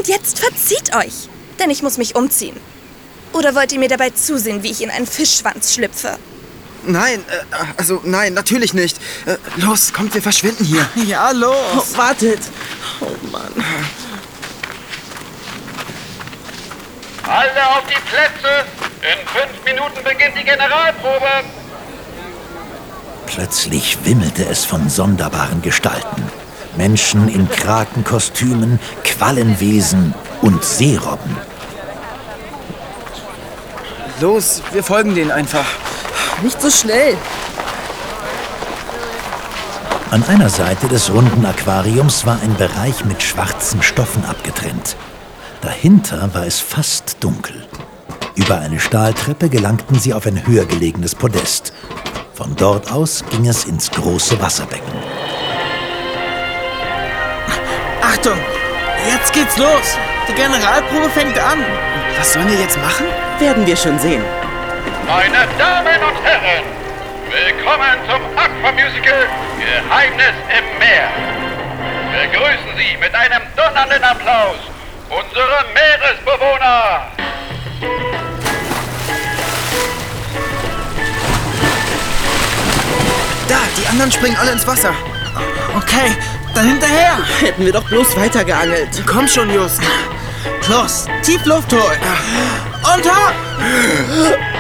Und jetzt verzieht euch, denn ich muss mich umziehen. Oder wollt ihr mir dabei zusehen, wie ich in einen Fischschwanz schlüpfe? Nein, nein, natürlich nicht. Los, kommt, wir verschwinden hier. Ja, los. Oh, wartet. Oh Mann. Alle auf die Plätze. In 5 Minuten beginnt die Generalprobe. Plötzlich wimmelte es von sonderbaren Gestalten. Menschen in Krakenkostümen, Quallenwesen und Seerobben. Los, wir folgen denen einfach. Nicht so schnell. An einer Seite des runden Aquariums war ein Bereich mit schwarzen Stoffen abgetrennt. Dahinter war es fast dunkel. Über eine Stahltreppe gelangten sie auf ein höher gelegenes Podest. Von dort aus ging es ins große Wasserbecken. Achtung, jetzt geht's los. Die Generalprobe fängt an. Was sollen wir jetzt machen? Werden wir schon sehen. Meine Damen und Herren, willkommen zum Aquamusical Geheimnis im Meer. Begrüßen Sie mit einem donnernden Applaus unsere Meeresbewohner. Da, die anderen springen alle ins Wasser. Okay, dann hinterher. Hätten wir doch bloß weitergeangelt. Komm schon, Just. Los, tief Luft holen. Und hopp.